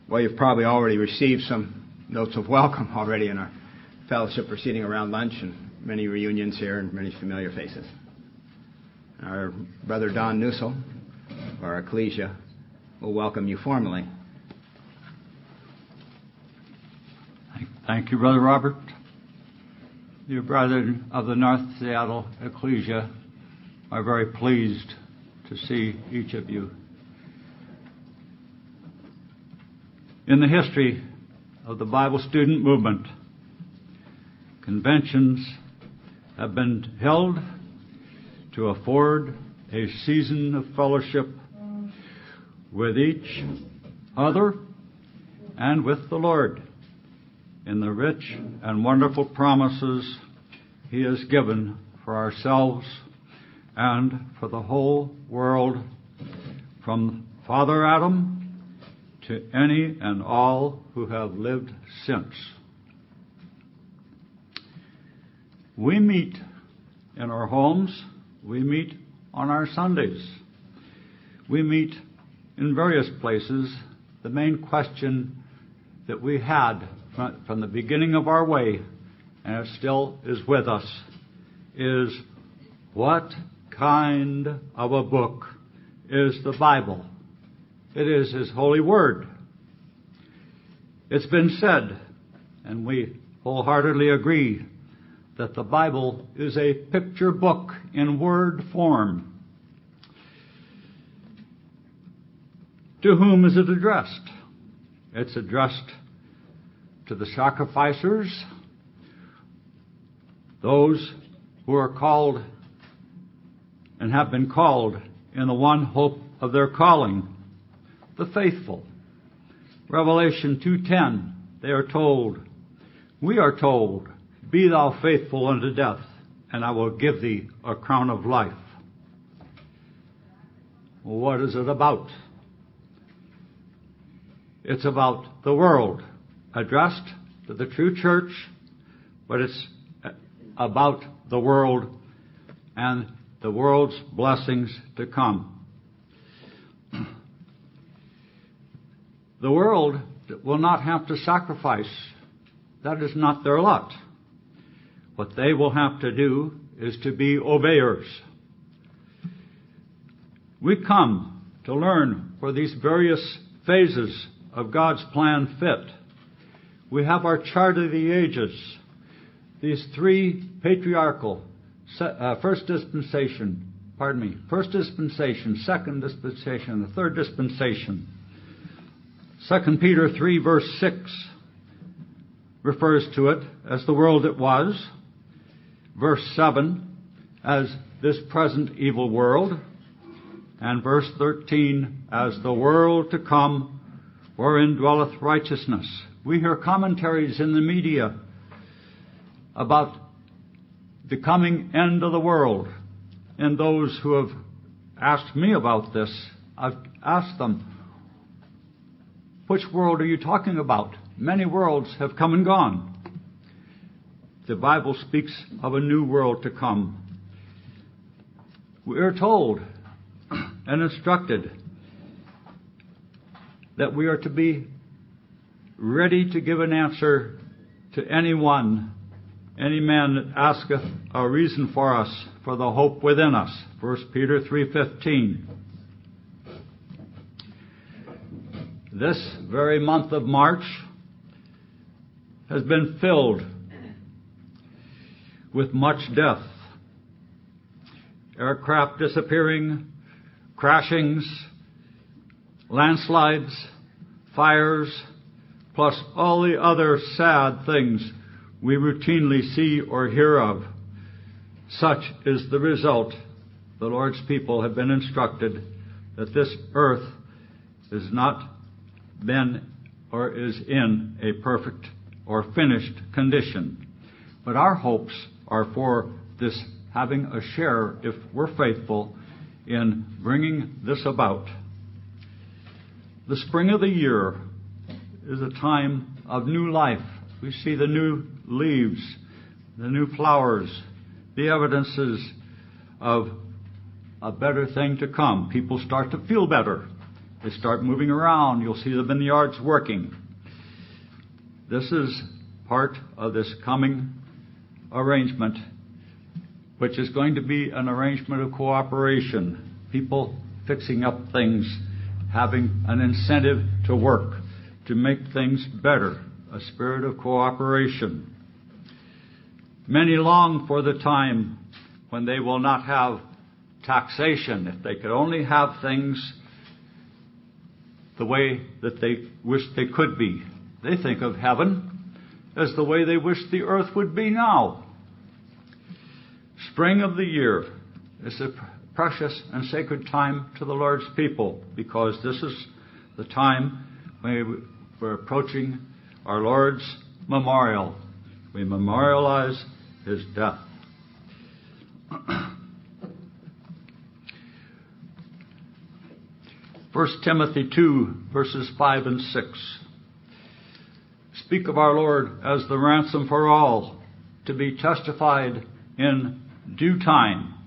Well, you've probably already received some notes of welcome already in our fellowship proceeding around lunch and many reunions here and many familiar faces. Our brother Don Nussel, of our ecclesia, will welcome you formally. Thank you, Brother Robert. Dear brethren of the North Seattle Ecclesia, are very pleased to see each of you. In the history of the Bible student movement, conventions have been held to afford a season of fellowship with each other and with the Lord in the rich and wonderful promises He has given for ourselves and for the whole world, from Father Adam to any and all who have lived since. We meet in our homes. We meet on our Sundays. We meet in various places. The main question that we had from the beginning of our way, and it still is with us, is what kind of a book is the Bible? It is His holy word. It's been said, and we wholeheartedly agree, that the Bible is a picture book in word form. To whom is it addressed? It's addressed to the sacrificers, those who are called and have been called in the one hope of their calling, the faithful. Revelation 2:10, we are told, be thou faithful unto death, and I will give thee a crown of life. What is it about? It's about the world, addressed to the true church, but it's about the world and the world's blessings to come. The world will not have to sacrifice. That is not their lot. What they will have to do is to be obeyers. We come to learn where these various phases of God's plan fit. We have our chart of the ages, these three patriarchal, first dispensation, second dispensation, the third dispensation. 2 Peter 3 verse 6 refers to it as the world that was. Verse 7 as this present evil world. And verse 13 as the world to come, wherein dwelleth righteousness. We hear commentaries in the media about the coming end of the world. And those who have asked me about this, I've asked them, which world are you talking about? Many worlds have come and gone. The Bible speaks of a new world to come. We are told and instructed that we are to be ready to give an answer to any man that asketh a reason for us, for the hope within us. 1 Peter 3:15. This very month of March has been filled with much death. Aircraft disappearing, crashings, landslides, fires, plus all the other sad things we routinely see or hear of. Such is the result. The Lord's people have been instructed that this earth is not been or is in a perfect or finished condition. But our hopes are for this having a share, if we're faithful, in bringing this about. The spring of the year is a time of new life. We see the new leaves, the new flowers, the evidences of a better thing to come. People start to feel better. They start moving around. You'll see them in the yards working. This is part of this coming arrangement, which is going to be an arrangement of cooperation. People fixing up things, having an incentive to work, to make things better, a spirit of cooperation. Many long for the time when they will not have taxation. If they could only have things the way that they wish they could be. They think of heaven as the way they wish the earth would be now. Spring of the year is a precious and sacred time to the Lord's people, because this is the time when we're approaching our Lord's memorial. We memorialize His death. 1 Timothy 2, verses 5 and 6 speak of our Lord as the ransom for all, to be testified in due time.